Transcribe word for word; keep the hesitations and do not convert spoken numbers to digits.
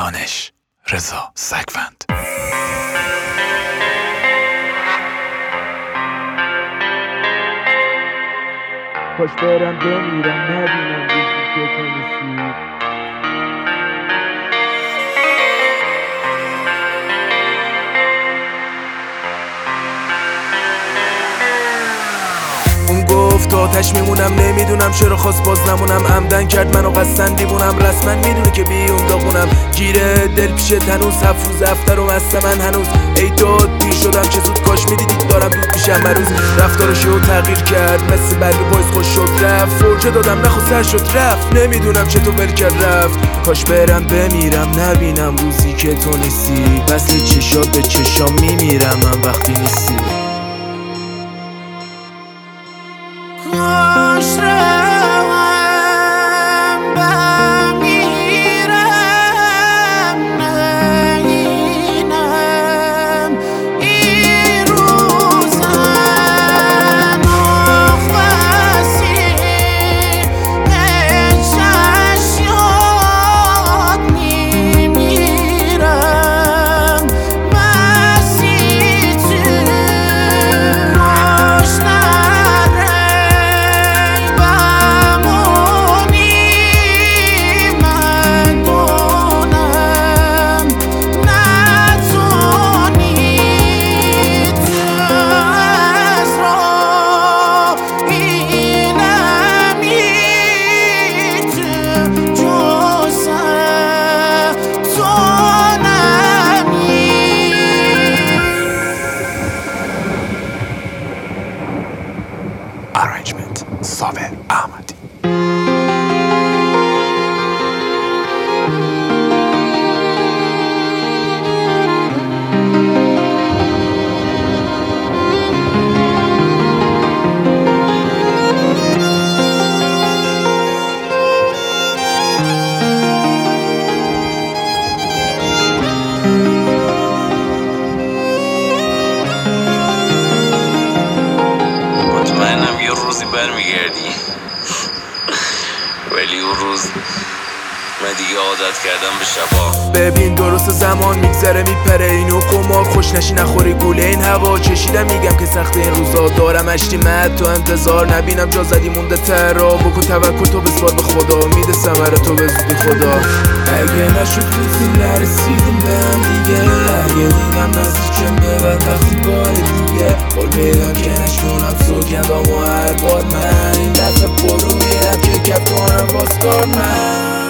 دانش رضا سگوند. کاش برم بمیرم نبینم روزی که تو نیستی. اون گفت آتش میمونم، نمیدونم چرا خواست باز نمونم. عمدن کرد منو قصدن دیوونم، رسما میدونه که بی اون داغونم. گیره دل پیش هنوز، هفت روز هفته رو بسته من هنوز. ای داد پیر شدم چه زود، کاش میدیدید دارم دود میشم مروز. رفتارشو تغییر کرد مثل برگ پاییز خوش شد رفت. فرجه دادم نخو سر شد رفت، نمیدونم چطور ول کرد رفت. کاش برم بمیرم نبینم روزی که تو نیستی. وصل چشات به چشام میمیرم من وقتی نیستی. کاش روم بمیرم نینم این روزن آخواستی اشش یاد میمیرم بسی تو Arrangement صابر احمدی. برمیگردی ولی اون روز من دیگه عادت کردم به شبا. ببین درست زمان میگذره میپره اینو قمار، خوش نشی نخوری گوله این هوا. چشیدم میگم که سخت این روزا، دارم اشتی مد تو انتظار. نبینم جا زدی مونده ترا، بکن توکل تو بسپار به خدا. میده ثمره تو به زودی خدا. اگه نشد روزی نرسیدیم به هم دیگه، اگه دیدم نزدیکم به بدبختی بار دیگه. قول میدم که نشونم سوگند با هر بار من این دفعه برو میرم که کف کنم باز کار من.